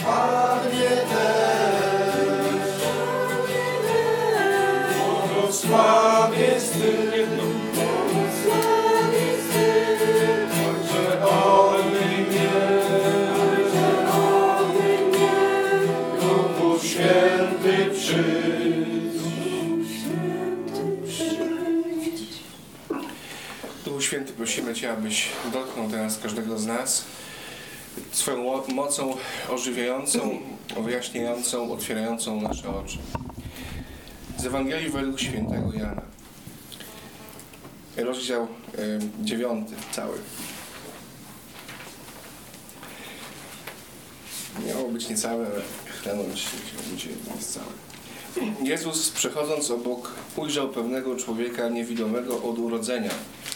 błogosławię też, błogosławię Ty, Ojcze obyj mnie, Duchu Święty przyjdź. Duchu Święty, prosimy Cię, abyś dotknął teraz każdego z nas swoją mocą ożywiającą, wyjaśniającą, otwierającą nasze oczy. Z Ewangelii według świętego Jana. Rozdział 9 cały. Miało być niecałe, ale chránąć się będzie całe. Jezus, przechodząc obok, ujrzał pewnego człowieka niewidomego od urodzenia.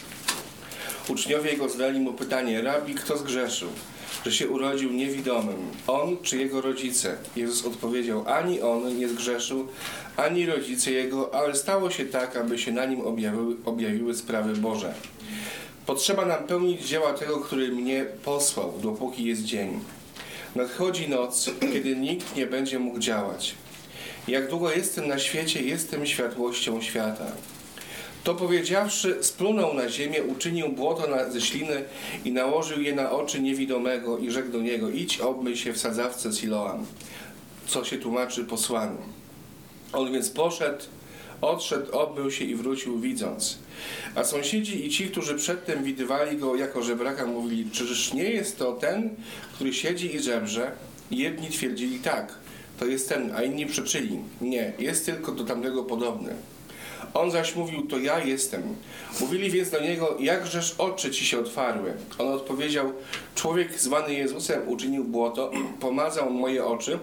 Uczniowie Jego zadali mu pytanie: Rabi, kto zgrzeszył, że się urodził niewidomym, on czy jego rodzice? Jezus odpowiedział: ani on nie zgrzeszył, ani rodzice jego, ale stało się tak, aby się na nim objawiły sprawy Boże. Potrzeba nam pełnić dzieła tego, który mnie posłał, dopóki jest dzień. Nadchodzi noc, kiedy nikt nie będzie mógł działać. Jak długo jestem na świecie, jestem światłością świata. To powiedziawszy, splunął na ziemię, uczynił błoto ze śliny i nałożył je na oczy niewidomego i rzekł do niego: idź, obmyj się w sadzawce Siloam, co się tłumaczy posłany. On więc odszedł, obmył się i wrócił widząc. A sąsiedzi i ci, którzy przedtem widywali go jako żebraka, mówili: czyż nie jest to ten, który siedzi i żebrze? Jedni twierdzili: tak, to jest ten, a inni przeczyli: nie, jest tylko do tamtego podobny. On zaś mówił: to ja jestem. Mówili więc do niego: jakżeż oczy ci się otwarły? On odpowiedział: człowiek zwany Jezusem uczynił błoto, pomazał moje oczy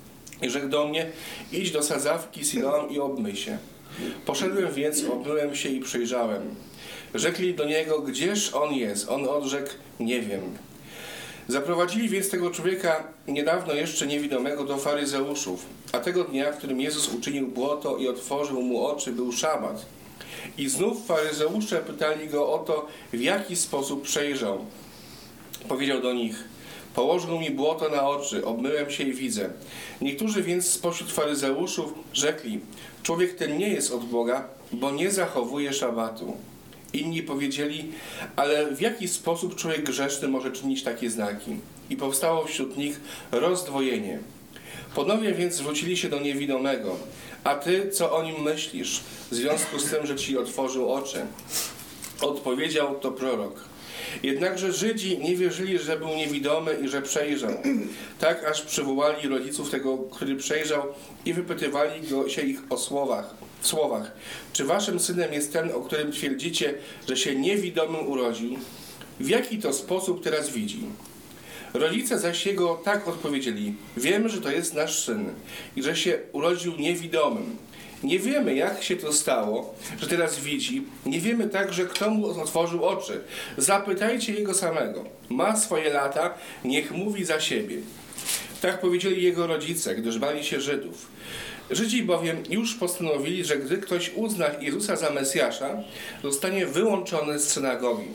i rzekł do mnie: idź do sadzawki Siloam i obmyj się. Poszedłem więc, obmyłem się i przyjrzałem. Rzekli do niego: gdzież on jest? On odrzekł: nie wiem. Zaprowadzili więc tego człowieka, niedawno jeszcze niewidomego, do faryzeuszów, a tego dnia, w którym Jezus uczynił błoto i otworzył mu oczy, był szabat. I znów faryzeusze pytali go o to, w jaki sposób przejrzał. Powiedział do nich: położył mi błoto na oczy, obmyłem się i widzę. Niektórzy więc spośród faryzeuszów rzekli: człowiek ten nie jest od Boga, bo nie zachowuje szabatu. Inni powiedzieli: ale w jaki sposób człowiek grzeszny może czynić takie znaki? I powstało wśród nich rozdwojenie. Ponownie więc zwrócili się do niewidomego: a ty, co o nim myślisz, w związku z tym, że ci otworzył oczy? Odpowiedział: to prorok. Jednakże Żydzi nie wierzyli, że był niewidomy i że przejrzał. Tak aż przywołali rodziców tego, który przejrzał, i wypytywali się ich w słowach: czy waszym synem jest ten, o którym twierdzicie, że się niewidomym urodził? W jaki to sposób teraz widzi? Rodzice zaś jego tak odpowiedzieli: wiemy, że to jest nasz syn i że się urodził niewidomym. Nie wiemy, jak się to stało, że teraz widzi. Nie wiemy także, kto mu otworzył oczy. Zapytajcie jego samego. Ma swoje lata, niech mówi za siebie. Tak powiedzieli jego rodzice, gdyż bali się Żydów. Żydzi bowiem już postanowili, że gdy ktoś uzna Jezusa za Mesjasza, zostanie wyłączony z synagogi.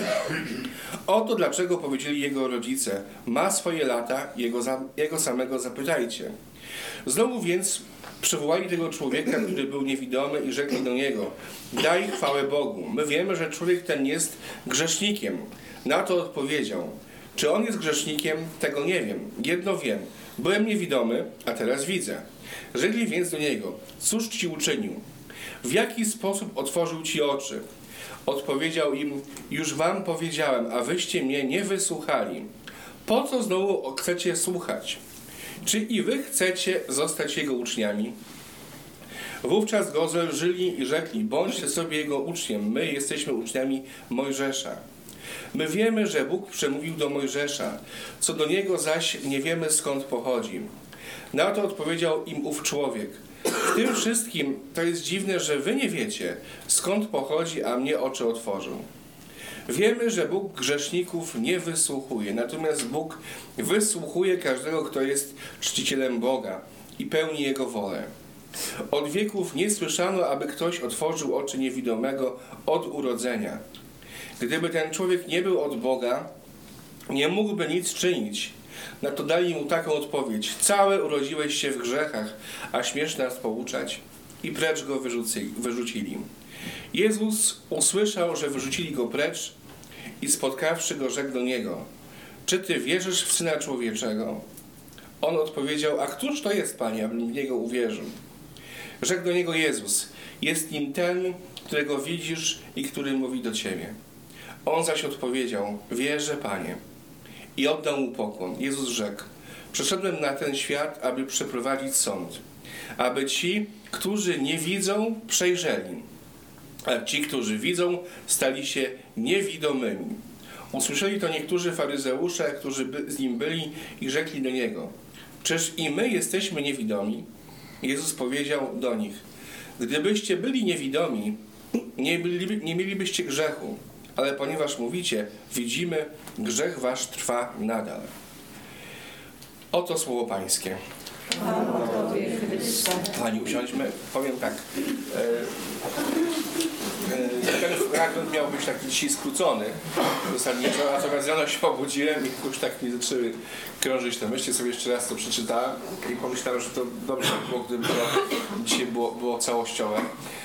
Oto dlaczego powiedzieli jego rodzice: ma swoje lata, jego samego zapytajcie. Znowu więc przywołali tego człowieka, który był niewidomy, i rzekli do niego: daj chwałę Bogu. My wiemy, że człowiek ten jest grzesznikiem. Na to odpowiedział: czy on jest grzesznikiem? Tego nie wiem. Jedno wiem. Byłem niewidomy, a teraz widzę. Rzekli więc do niego: cóż ci uczynił? W jaki sposób otworzył ci oczy? Odpowiedział im: już wam powiedziałem, a wyście mnie nie wysłuchali. Po co znowu chcecie słuchać? Czy i wy chcecie zostać jego uczniami? Wówczas go zelżyli i rzekli: bądźcie sobie jego uczniem, my jesteśmy uczniami Mojżesza. My wiemy, że Bóg przemówił do Mojżesza, co do niego zaś nie wiemy, skąd pochodzi. Na to odpowiedział im ów człowiek: w tym wszystkim to jest dziwne, że wy nie wiecie, skąd pochodzi, a mnie oczy otworzył. Wiemy, że Bóg grzeszników nie wysłuchuje, natomiast Bóg wysłuchuje każdego, kto jest czcicielem Boga i pełni Jego wolę. Od wieków nie słyszano, aby ktoś otworzył oczy niewidomego od urodzenia. Gdyby ten człowiek nie był od Boga, nie mógłby nic czynić. Na to dali mu taką odpowiedź: całe urodziłeś się w grzechach, a śmiesz nas pouczać. I precz go wyrzucili. Jezus usłyszał, że wyrzucili go precz i spotkawszy go, rzekł do niego: czy ty wierzysz w Syna Człowieczego? On odpowiedział: a któż to jest, Panie, abym w niego uwierzył? Rzekł do niego Jezus: jest nim ten, którego widzisz i który mówi do ciebie. On zaś odpowiedział: wierzę, Panie. I oddał mu pokłon. Jezus rzekł: przyszedłem na ten świat, aby przeprowadzić sąd, aby ci, którzy nie widzą, przejrzeli, a ci, którzy widzą, stali się niewidomymi. Usłyszeli to niektórzy faryzeusze, którzy z nim byli, i rzekli do niego: czyż i my jesteśmy niewidomi? Jezus powiedział do nich: gdybyście byli niewidomi, nie mielibyście grzechu, ale ponieważ mówicie, widzimy, grzech wasz trwa nadal. Oto słowo Pańskie. Pani, usiądźmy. Powiem tak. Ten fragment miał być taki dzisiaj skrócony zasadniczo, natomiast rano się obudziłem i już tak mi zaczęły krążyć te myśli. Sobie jeszcze raz to przeczytałem i pomyślałem, że to dobrze by było, gdyby to dzisiaj było całościowe.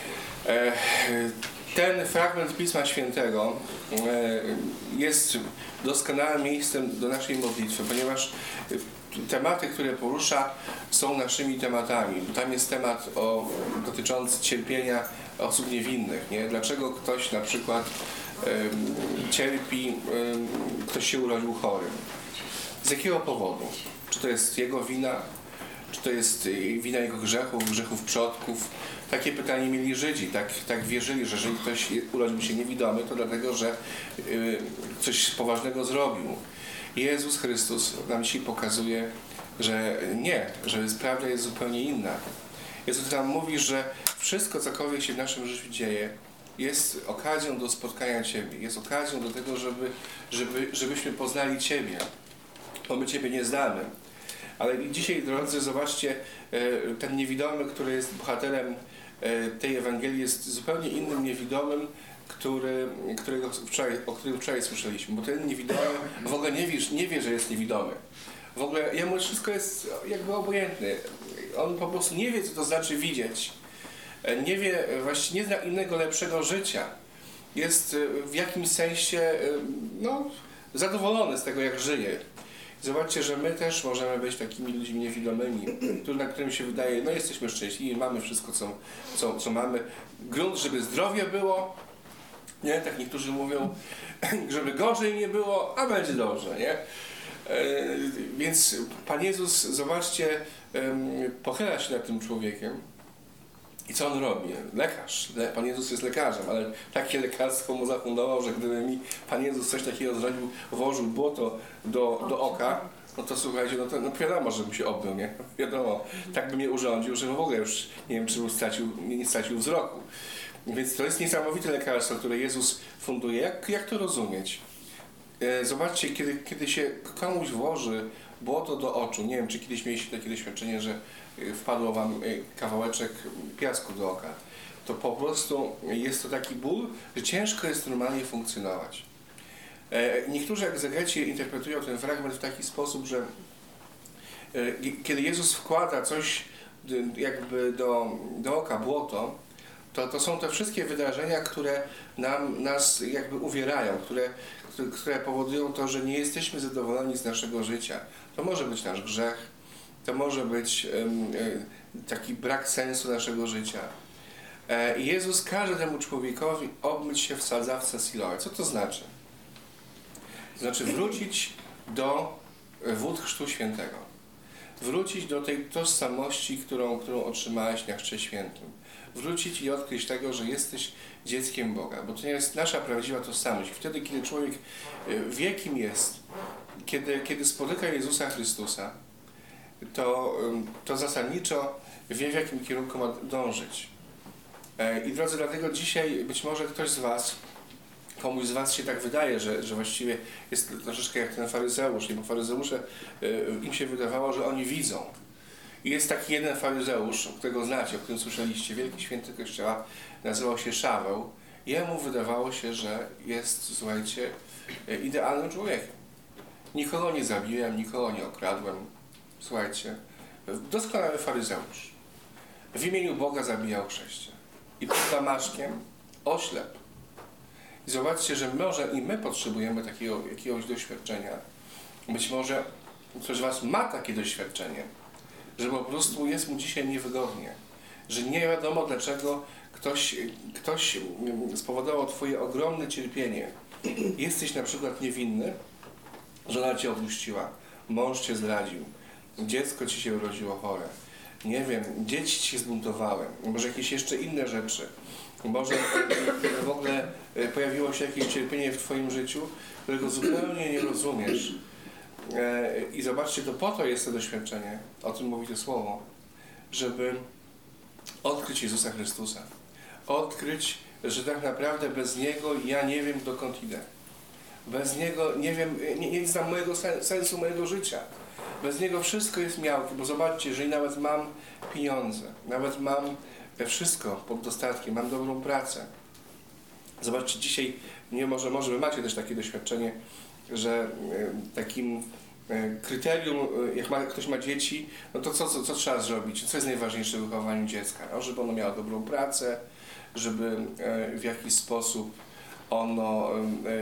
Ten fragment Pisma Świętego jest doskonałym miejscem do naszej modlitwy, ponieważ tematy, które porusza, są naszymi tematami. Tam jest temat dotyczący cierpienia osób niewinnych. Nie? Dlaczego ktoś na przykład cierpi, ktoś się urodził chorym? Z jakiego powodu? Czy to jest jego wina? Czy to jest wina jego grzechów przodków? Takie pytanie mieli Żydzi. Tak wierzyli, że jeżeli ktoś urodził się niewidomy, to dlatego, że coś poważnego zrobił. Jezus Chrystus nam dzisiaj pokazuje, że nie, że prawda jest zupełnie inna. Jezus nam mówi, że wszystko, cokolwiek się w naszym życiu dzieje, jest okazją do spotkania Ciebie. Jest okazją do tego, żebyśmy poznali Ciebie. Bo my Ciebie nie znamy. Ale dzisiaj, drodzy, zobaczcie, ten niewidomy, który jest bohaterem tej Ewangelii, jest zupełnie innym niewidomym, o którym wczoraj słyszeliśmy. Bo ten niewidomy w ogóle nie wie, że jest niewidomy. W ogóle jemu wszystko jest jakby obojętne. On po prostu nie wie, co to znaczy widzieć. Nie wie, właściwie nie zna innego, lepszego życia. Jest w jakimś sensie zadowolony z tego, jak żyje. Zobaczcie, że my też możemy być takimi ludźmi niewidomymi, na którym się wydaje, jesteśmy szczęśliwi, mamy wszystko, co mamy. Grunt, żeby zdrowie było, nie? Tak niektórzy mówią, żeby gorzej nie było, a będzie dobrze, nie? Więc Pan Jezus, zobaczcie, pochyla się nad tym człowiekiem. I co on robi? Lekarz. Pan Jezus jest lekarzem, ale takie lekarstwo mu zafundował, że gdyby mi Pan Jezus coś takiego zrobił, włożył błoto do oka, no to słuchajcie, no wiadomo, że bym się obmył, nie? Wiadomo, tak by mnie urządził, że w ogóle już nie wiem, czy nie stracił wzroku. Więc to jest niesamowite lekarstwo, które Jezus funduje. Jak to rozumieć? Zobaczcie, kiedy się komuś włoży błoto do oczu, nie wiem, czy kiedyś mieliście takie doświadczenie, że wpadło wam kawałeczek piasku do oka, to po prostu jest to taki ból, że ciężko jest normalnie funkcjonować. Niektórzy egzegeci interpretują ten fragment w taki sposób, że kiedy Jezus wkłada coś jakby do oka, błoto, to są te wszystkie wydarzenia, które nas jakby uwierają, które powodują to, że nie jesteśmy zadowoleni z naszego życia. To może być nasz grzech, to może być taki brak sensu naszego życia. I Jezus każe temu człowiekowi obmyć się w sadzawce Siloe. Co to znaczy? To znaczy wrócić do wód Chrztu Świętego. Wrócić do tej tożsamości, którą otrzymałeś na Chrzcie Świętym. Wrócić i odkryć tego, że jesteś dzieckiem Boga. Bo to nie jest nasza prawdziwa tożsamość. Wtedy, kiedy człowiek wie, kim jest, kiedy spotyka Jezusa Chrystusa, to zasadniczo wie, w jakim kierunku ma dążyć. I drodzy, dlatego dzisiaj być może komuś z was się tak wydaje, że właściwie jest troszeczkę jak ten faryzeusz, bo faryzeusze, im się wydawało, że oni widzą. I jest taki jeden faryzeusz, którego znacie, o którym słyszeliście, wielki święty Kościoła, nazywał się Szaweł. Jemu wydawało się, że jest, słuchajcie, idealnym człowiekiem. Nikogo nie zabiłem, nikogo nie okradłem. Słuchajcie, doskonały faryzeusz. W imieniu Boga zabijał chrześcijan. I pod Damaszkiem oślep. I zobaczcie, że może i my potrzebujemy takiego jakiegoś doświadczenia. Być może ktoś z was ma takie doświadczenie, że po prostu jest mu dzisiaj niewygodnie. Że nie wiadomo dlaczego ktoś spowodował twoje ogromne cierpienie. Jesteś na przykład niewinny, żona cię opuściła, mąż cię zdradził, dziecko ci się urodziło chore, nie wiem, dzieci ci się zbuntowały, może jakieś jeszcze inne rzeczy, może w ogóle pojawiło się jakieś cierpienie w twoim życiu, którego zupełnie nie rozumiesz. I zobaczcie, to po to jest to doświadczenie, o tym mówi to słowo, żeby odkryć Jezusa Chrystusa. Odkryć, że tak naprawdę bez Niego ja nie wiem, dokąd idę. Bez Niego nie wiem, nie znam mojego sensu mojego życia. Bez Niego wszystko jest miałkie, bo zobaczcie, jeżeli nawet mam pieniądze, nawet mam wszystko pod dostatkiem, mam dobrą pracę. Zobaczcie, dzisiaj, może wy macie też takie doświadczenie, że takim kryterium, jak ktoś ma dzieci, no to co trzeba zrobić? Co jest najważniejsze w wychowaniu dziecka? No, żeby ono miało dobrą pracę, żeby w jakiś sposób ono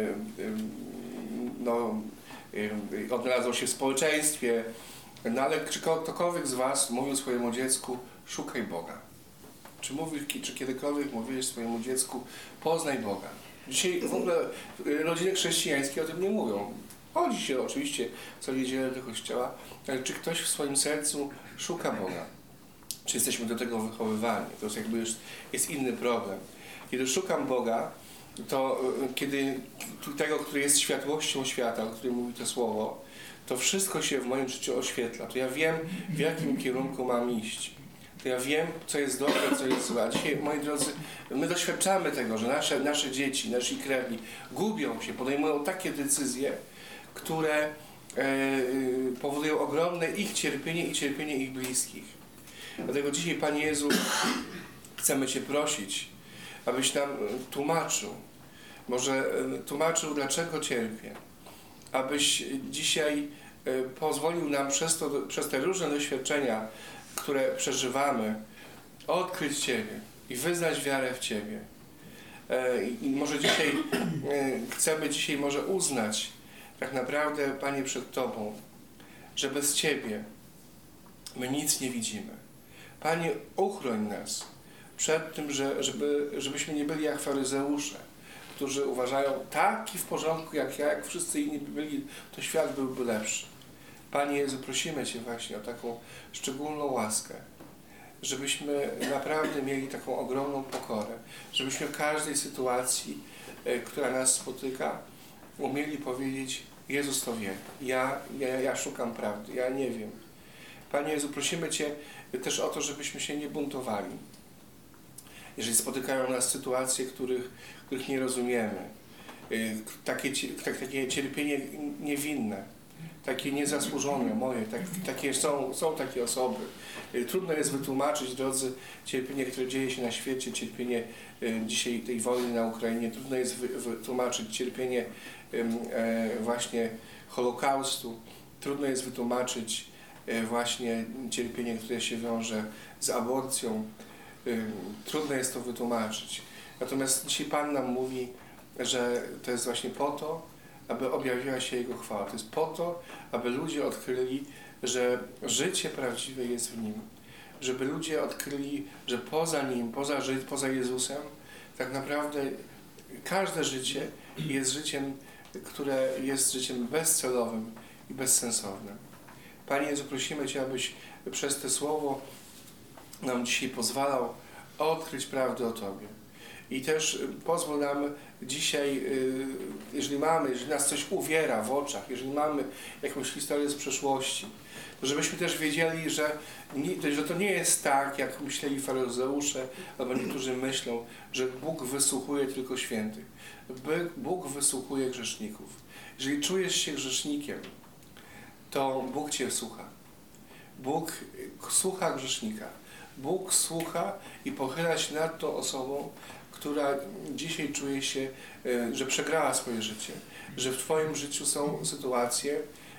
odnalazło się w społeczeństwie. No ale czy ktokolwiek z was mówił swojemu dziecku, szukaj Boga? Czy kiedykolwiek mówiłeś swojemu dziecku, poznaj Boga? Dzisiaj w ogóle rodziny chrześcijańskie o tym nie mówią. Chodzi się oczywiście co niedzielę do kościoła, ale czy ktoś w swoim sercu szuka Boga? Czy jesteśmy do tego wychowywani? To jest jakby już jest inny problem. Kiedy szukam Boga, to kiedy tego, który jest światłością świata, o którym mówi to słowo, to wszystko się w moim życiu oświetla. To ja wiem, w jakim kierunku mam iść. To ja wiem, co jest dobre, co jest złe. A dzisiaj, moi drodzy, my doświadczamy tego, że nasze dzieci, nasi krewni gubią się, podejmują takie decyzje, które powodują ogromne ich cierpienie i cierpienie ich bliskich. Dlatego dzisiaj, Panie Jezu, chcemy Cię prosić, abyś nam tłumaczył, może dlaczego cierpię, abyś dzisiaj pozwolił nam przez te różne doświadczenia, które przeżywamy, odkryć Ciebie i wyznać wiarę w Ciebie. I może dzisiaj chcemy może uznać tak naprawdę, Panie, przed Tobą, że bez Ciebie my nic nie widzimy. Panie, uchroń nas przed tym, żebyśmy nie byli jak faryzeusze, którzy uważają, taki w porządku jak ja, jak wszyscy inni by byli, to świat byłby lepszy. Panie Jezu, prosimy Cię właśnie o taką szczególną łaskę, żebyśmy naprawdę mieli taką ogromną pokorę, żebyśmy w każdej sytuacji, która nas spotyka, umieli powiedzieć, Jezus to wie, ja szukam prawdy, ja nie wiem. Panie Jezu, prosimy Cię też o to, żebyśmy się nie buntowali. Jeżeli spotykają nas sytuacje, których nie rozumiemy, takie cierpienie niewinne, takie niezasłużone moje, są takie osoby. Trudno jest wytłumaczyć, drodzy, cierpienie, które dzieje się na świecie, cierpienie dzisiaj tej wojny na Ukrainie, trudno jest wytłumaczyć cierpienie właśnie Holokaustu, trudno jest wytłumaczyć właśnie cierpienie, które się wiąże z aborcją, trudno jest to wytłumaczyć. Natomiast dzisiaj Pan nam mówi, że to jest właśnie po to, aby objawiła się Jego chwała. To jest po to, aby ludzie odkryli, że życie prawdziwe jest w Nim. Żeby ludzie odkryli, że poza Nim, poza Jezusem, tak naprawdę każde życie jest życiem, które jest życiem bezcelowym i bezsensownym. Panie Jezu, prosimy Cię, abyś przez to słowo nam dzisiaj pozwalał odkryć prawdę o Tobie. I też pozwól nam dzisiaj, jeżeli nas coś uwiera w oczach, jeżeli mamy jakąś historię z przeszłości, to żebyśmy też wiedzieli, że to nie jest tak, jak myśleli faryzeusze, albo niektórzy myślą, że Bóg wysłuchuje tylko świętych. Bóg wysłuchuje grzeszników. Jeżeli czujesz się grzesznikiem, to Bóg Cię słucha. Bóg słucha grzesznika. Bóg słucha i pochyla się nad tą osobą, która dzisiaj czuje się, że przegrała swoje życie, że w Twoim życiu są sytuacje,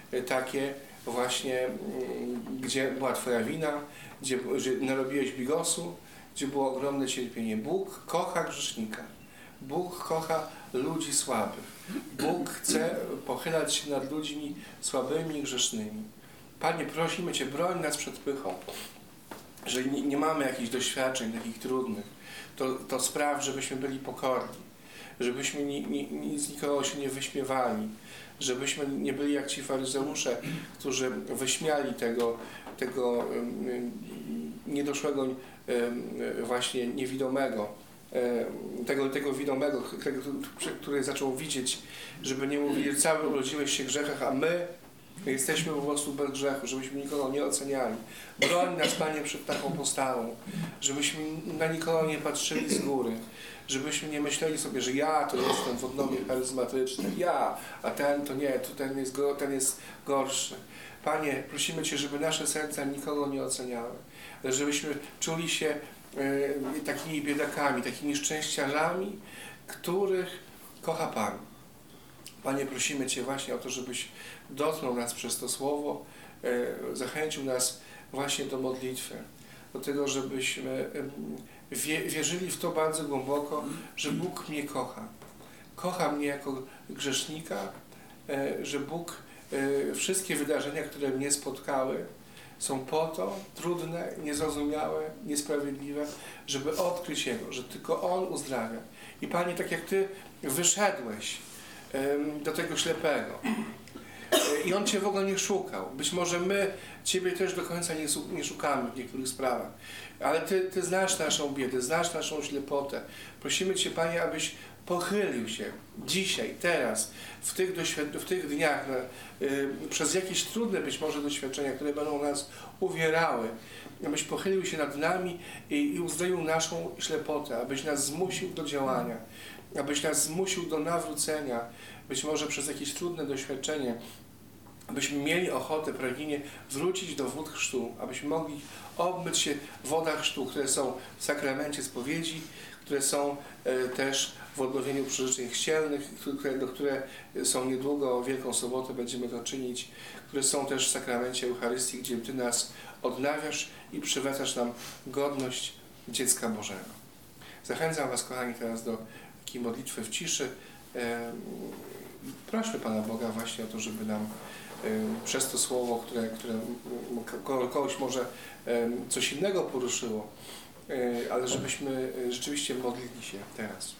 takie właśnie, gdzie była Twoja wina, gdzie narobiłeś bigosu, gdzie było ogromne cierpienie. Bóg kocha grzesznika. Bóg kocha ludzi słabych. Bóg chce pochylać się nad ludźmi słabymi i grzesznymi. Panie, prosimy Cię, broń nas przed pychą. Jeżeli nie mamy jakichś doświadczeń takich trudnych, to spraw, żebyśmy byli pokorni, żebyśmy z nikogo się nie wyśmiewali, żebyśmy nie byli jak ci faryzeusze, którzy wyśmiali tego niedoszłego właśnie niewidomego, tego widomego, który zaczął widzieć, żeby nie mówili, cały urodziłeś się w grzechach, a my jesteśmy po prostu bez grzechu, żebyśmy nikogo nie oceniali. Broń nas, Panie, przed taką postawą, żebyśmy na nikogo nie patrzyli z góry, żebyśmy nie myśleli sobie, że ja to jestem w odnowie charyzmatyczny, ja, a ten to nie, ten jest gorszy. Panie, prosimy Cię, żeby nasze serca nikogo nie oceniały, żebyśmy czuli się takimi biedakami, takimi szczęściarzami, których kocha Pan. Panie, prosimy Cię właśnie o to, żebyś dotknął nas przez to słowo, zachęcił nas właśnie do modlitwy, do tego, żebyśmy wierzyli w to bardzo głęboko, że Bóg mnie kocha. Kocha mnie jako grzesznika, że Bóg, wszystkie wydarzenia, które mnie spotkały, są po to trudne, niezrozumiałe, niesprawiedliwe, żeby odkryć Jego, że tylko On uzdrawia. I Panie, tak jak Ty wyszedłeś do tego ślepego i on Cię w ogóle nie szukał. Być może my Ciebie też do końca nie szukamy w niektórych sprawach, ale Ty znasz naszą biedę, znasz naszą ślepotę. Prosimy Cię, Panie, abyś pochylił się dzisiaj, teraz, w tych dniach, przez jakieś trudne być może doświadczenia, które będą nas uwierały, abyś pochylił się nad nami i uzdrowił naszą ślepotę, abyś nas zmusił do działania, abyś nas zmusił do nawrócenia, być może przez jakieś trudne doświadczenie, abyśmy mieli ochotę, pragnienie wrócić do wód chrztu, abyśmy mogli obmyć się w wodach chrztu, które są w sakramencie spowiedzi, które są też w odnowieniu przyrzeczeń chrzcielnych, które są niedługo, Wielką Sobotę będziemy to czynić, które są też w sakramencie Eucharystii, gdzie Ty nas odnawiasz i przywracasz nam godność dziecka Bożego. Zachęcam Was, kochani, teraz do takiej modlitwy w ciszy. Prośmy Pana Boga właśnie o to, żeby nam przez to słowo, które kogoś może coś innego poruszyło, ale żebyśmy rzeczywiście modlili się teraz.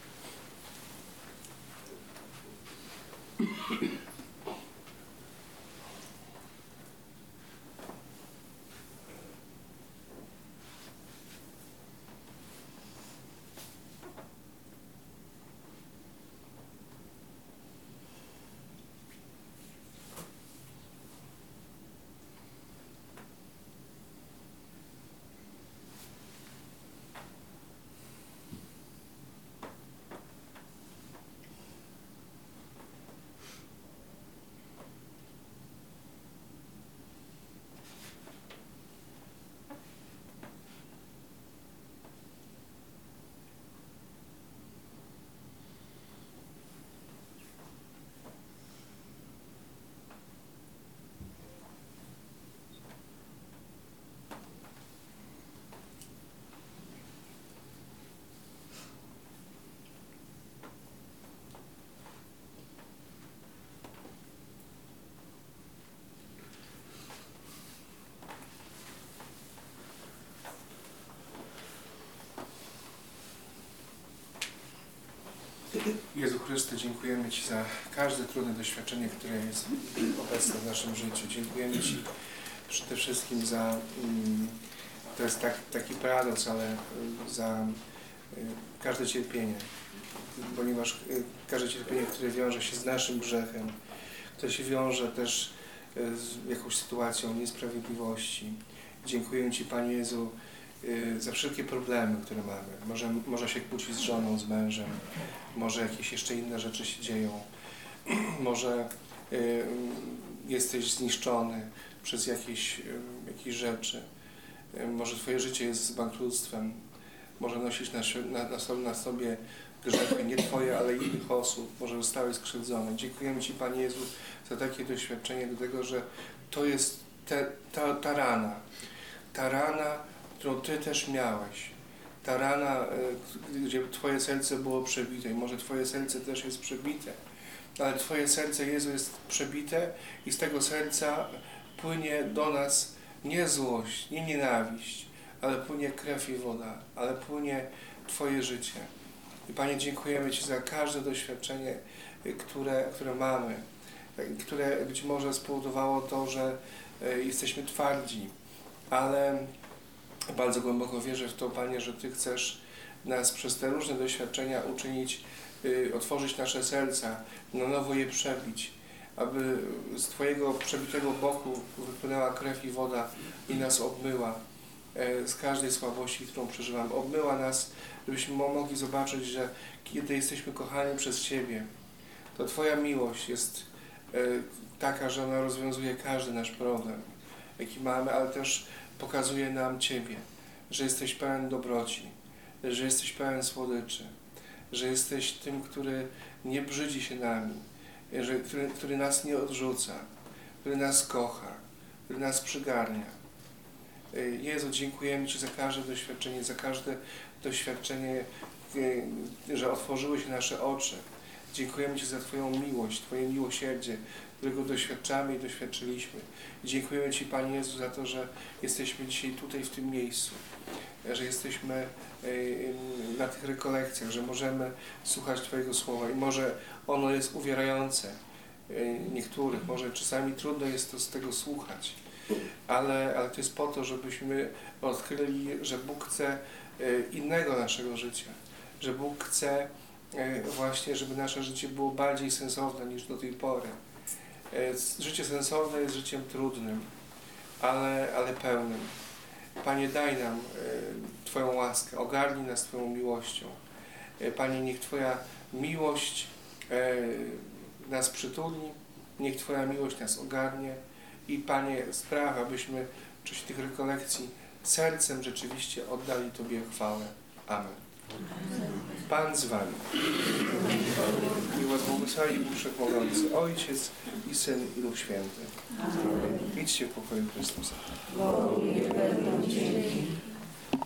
Jezu Chryste, dziękujemy Ci za każde trudne doświadczenie, które jest obecne w naszym życiu. Dziękujemy Ci przede wszystkim za, to jest taki paradoks, ale za każde cierpienie, ponieważ każde cierpienie, które wiąże się z naszym grzechem, które się wiąże też z jakąś sytuacją niesprawiedliwości. Dziękuję Ci, Panie Jezu, za wszelkie problemy, które mamy. Może się kłócić z żoną, z mężem, może jakieś jeszcze inne rzeczy się dzieją, może jesteś zniszczony przez jakieś rzeczy, może Twoje życie jest z bankructwem, może nosisz na sobie grzechy, nie Twoje, ale innych osób, może zostały skrzywdzone. Dziękujemy Ci, Panie Jezu, za takie doświadczenie, do tego, że to jest ta rana, którą Ty też miałeś. Ta rana, gdzie Twoje serce było przebite i może Twoje serce też jest przebite, ale Twoje serce, Jezu, jest przebite i z tego serca płynie do nas nie złość, nie nienawiść, ale płynie krew i woda, ale płynie Twoje życie. I Panie, dziękujemy Ci za każde doświadczenie, które mamy, które być może spowodowało to, że jesteśmy twardzi, ale bardzo głęboko wierzę w to, Panie, że Ty chcesz nas przez te różne doświadczenia uczynić, otworzyć nasze serca, na nowo je przebić, aby z Twojego przebitego boku wypłynęła krew i woda i nas obmyła z każdej słabości, którą przeżywam. Obmyła nas, żebyśmy mogli zobaczyć, że kiedy jesteśmy kochani przez Ciebie, to Twoja miłość jest taka, że ona rozwiązuje każdy nasz problem, jaki mamy, ale też pokazuje nam Ciebie, że jesteś pełen dobroci, że jesteś pełen słodyczy, że jesteś tym, który nie brzydzi się nami, który nas nie odrzuca, który nas kocha, który nas przygarnia. Jezu, dziękujemy Ci za każde doświadczenie, że otworzyły się nasze oczy. Dziękujemy Ci za Twoją miłość, Twoje miłosierdzie, którego doświadczamy i doświadczyliśmy. Dziękujemy Ci, Panie Jezu, za to, że jesteśmy dzisiaj tutaj, w tym miejscu, że jesteśmy na tych rekolekcjach, że możemy słuchać Twojego Słowa i może ono jest uwierające niektórych, może czasami trudno jest to z tego słuchać, ale to jest po to, żebyśmy odkryli, że Bóg chce innego naszego życia, że Bóg chce właśnie, żeby nasze życie było bardziej sensowne niż do tej pory. Życie sensowne jest życiem trudnym, ale pełnym. Panie, daj nam Twoją łaskę, ogarnij nas Twoją miłością. Panie, niech Twoja miłość nas przytuli, niech Twoja miłość nas ogarnie i Panie, spraw, abyśmy w czasie tych rekolekcji sercem rzeczywiście oddali Tobie chwałę. Amen. Pan z Wami. Niech Was błogosławi Bóg Wszechmogący, Ojciec i Syn i Duch Święty. Idźcie w pokoju Chrystusa. Bogu niech będą dzięki.